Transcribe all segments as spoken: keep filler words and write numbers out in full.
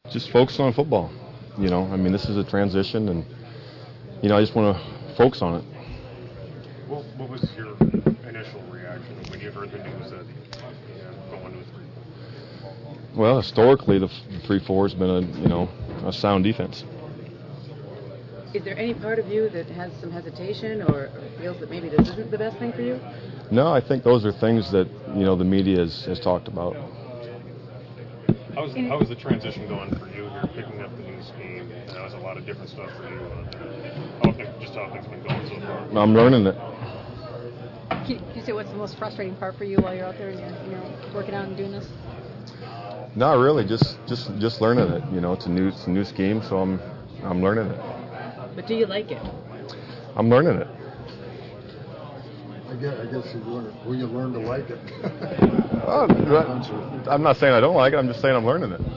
Just focus on football. You know, I mean, this is a transition, and you know, I just want to focus on it. What, what was your initial reaction when you heard the news that you know, going to a three four? Well, historically, the three four has been a you know a sound defense. Is there any part of you that has some hesitation or feels that maybe this isn't the best thing for you? No, I think those are things that you know the media has, has talked about. How's, how is the transition going for you? You're picking up the new scheme. That was a lot of different stuff for you. How have, just how things been going so far? I'm learning it. Can you say what's the most frustrating part for you while you're out there and you're, you know, working out and doing this? Not really, just just just learning it. You know, it's a new it's a new scheme, so I'm I'm learning it. But do you like it? I'm learning it. I guess, I guess you learn, will you learn to like it? uh, I'm not saying I don't like it. I'm just saying I'm learning it.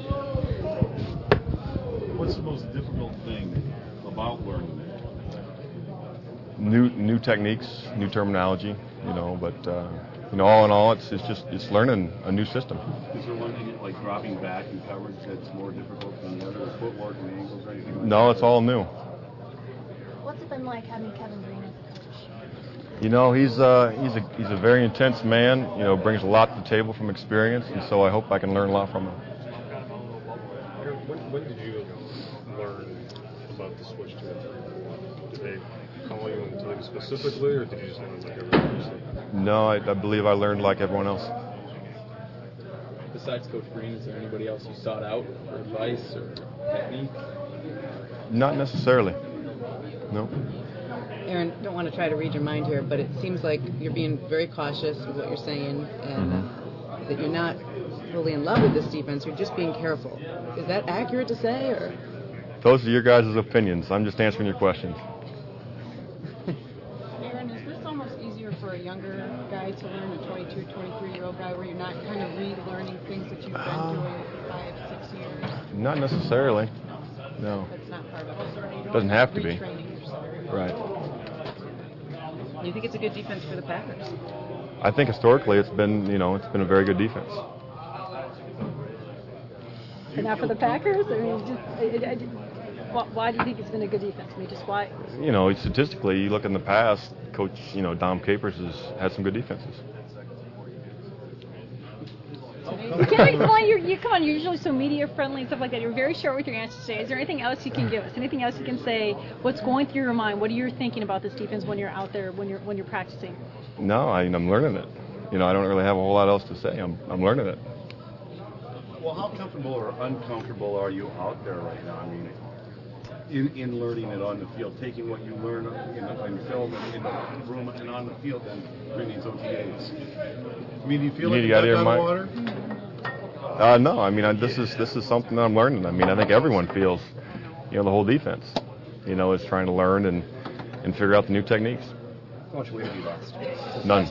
What's the most difficult thing about learning it? New new techniques, new terminology. You know, but uh, you know, all in all, it's it's just it's learning a new system. Is there one thing like dropping back in coverage that's more difficult than the other, footwork and angles or anything like No, that? it's all new. What's it been like having Kevin Green as a coach? You know, he's uh, he's a he's a very intense man. You know, brings a lot to the table from experience, and so I hope I can learn a lot from him. When, when did you learn about the switch to a three four? Did they call you and tell you specifically, or did you just learn like everyone else? No, I, I believe I learned like everyone else. Besides Coach Green, is there anybody else you sought out for advice or technique? Not necessarily. No. Aaron, don't want to try to read your mind here, but it seems like you're being very cautious with what you're saying, and Mm-hmm. that you're not fully in love with this defense. You're just being careful. Is that accurate to say, or? Those are your guys' opinions. I'm just answering your questions. Aaron, is this almost easier for a younger guy to learn, a twenty-two, twenty-three-year-old guy, where you're not kind of relearning things that you've been Um, doing for five, six years? Not necessarily. No. That's not part of it. Doesn't have to be. Retraining yourself. Right. You think it's a good defense for the Packers? I think historically it's been, you know, it's been a very good defense. And now for the Packers, I mean, just, I, I, I, why- why do you think it's been a good defense? I mean, just why? You know, statistically, you look in the past, Coach, you know, Dom Capers has had some good defenses. You can't, well, you're, you come on. You're usually so media friendly and stuff like that. You're very short with your answers today. Is there anything else you can give us? Anything else you can say? What's going through your mind? What are you thinking about this defense when you're out there, when you're when you're practicing? No, I, I'm learning it. You know, I don't really have a whole lot else to say. I'm I'm learning it. Well, how comfortable or uncomfortable are you out there right now? I mean, in, in learning it on the field, taking what you learn in, in film and in the room and on the field and bringing these O T As. I mean, do you feel You like need you to get got out out of of your water? Uh, no, I mean, I, this is this is something that I'm learning. I mean, I think everyone feels, you know, the whole defense, you know, is trying to learn and, and figure out the new techniques. How much weight have you lost? None.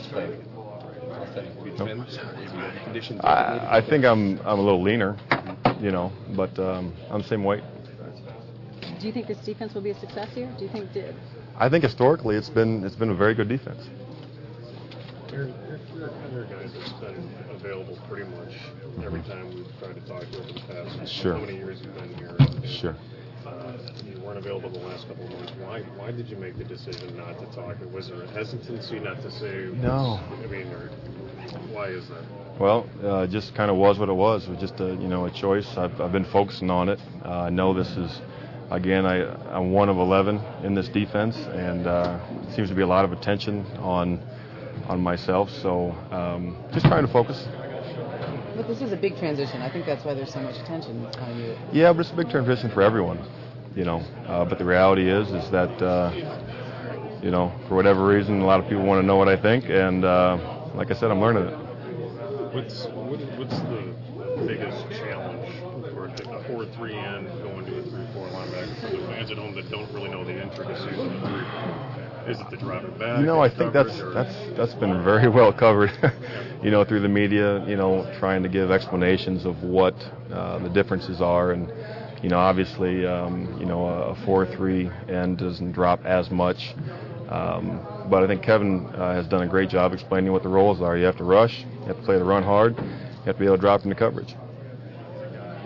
Conditions. I, I think I'm I'm a little leaner, you know, but um, I'm the same weight. Do you think this defense will be a success here? Do you think? Did, I think historically it's been it's been a very good defense. You're, you're, you're, you're a guy that's been available pretty much every time we've tried to talk to you in the past. Sure. How many years you've been here? And, Sure. Uh, you weren't available the last couple of months. Why Why did you make the decision not to talk? Or was there a hesitancy not to say? No. I mean, or, why is that? Well, uh, it just kind of was what it was. It was just a you know a choice. I've, I've been focusing on it. Uh, I know this is, again, I, I'm one of eleven in this defense, and uh, it seems to be a lot of attention on on myself. So um, just trying to focus. But this is a big transition. I think that's why there's so much attention on you. Yeah, but it's a big transition for everyone, you know. Uh, but the reality is, is that uh, you know, for whatever reason, a lot of people want to know what I think, and uh, like I said, I'm learning it. What's what, what's the biggest challenge for a four three and going to a three four linebacker for the fans at home that don't really know the intricacies of the three four? Is it the driving back? You know, I think that's or? that's that's been very well covered, you know, through the media. You know, trying to give explanations of what uh, the differences are, and you know, obviously, um, you know, a four three end doesn't drop as much. Um, but I think Kevin uh, has done a great job explaining what the roles are. You have to rush, you have to play the run hard, you have to be able to drop into coverage.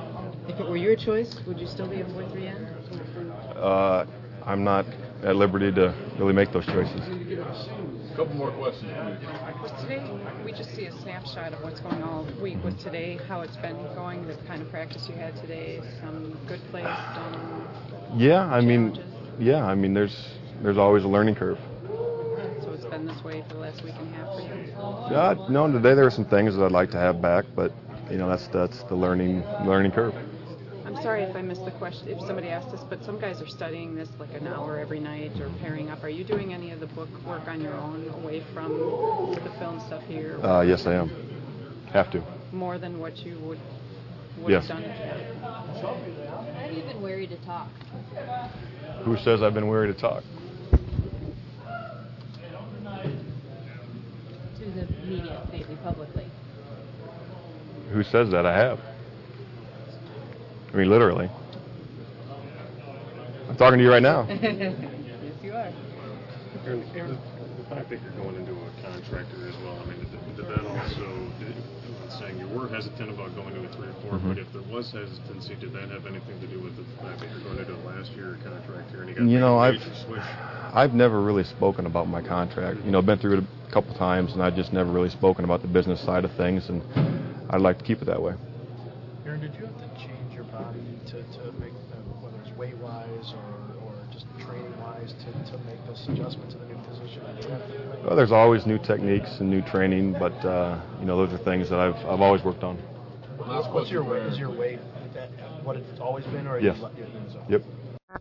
If it were your choice, would you still be a four three N? Uh, I'm not at liberty to really make those choices. Couple more questions. Was today, we just see a snapshot of what's going on all week. Was today how it's been going, the kind of practice you had today, some good plays done? Yeah, I mean, challenges? yeah, I mean, there's there's always a learning curve. So it's been this way for the last week and a half for you? Uh, no, today there were some things that I'd like to have back, but you know, that's that's the learning learning curve. I'm sorry if I missed the question, if somebody asked this, but some guys are studying this like an hour every night or pairing up. Are you doing any of the book work on your own away from the film stuff here? Uh, yes, I am. Have to. More than what you would, would Yes. have done? Have you been wary to talk? Who says I've been wary to talk? To the media lately, publicly. Who says that? I have. I mean, literally. I'm talking to you right now. Yes, you are. Aaron, Aaron, the fact that you're going into a contractor as well, I mean, did, did that also, did, I'm not saying you were hesitant about going to a three or four, Mm-hmm. but if there was hesitancy, did that have anything to do with the fact that you're going into a last year contractor and you got You know, a I've major switch? I've never really spoken about my contract. You know, I've been through it a couple times, and I've just never really spoken about the business side of things, and I'd like to keep it that way. Aaron, did you have to change your body to, to make, uh, whether it's weight-wise or, or just training-wise, to, to make this adjustment to the new position? Did you have to- Well, there's always new techniques and new training, but uh, you know, those are things that I've I've always worked on. What's your weight? Is your weight that what it's always been, or are Yes. you, you, so- Yep.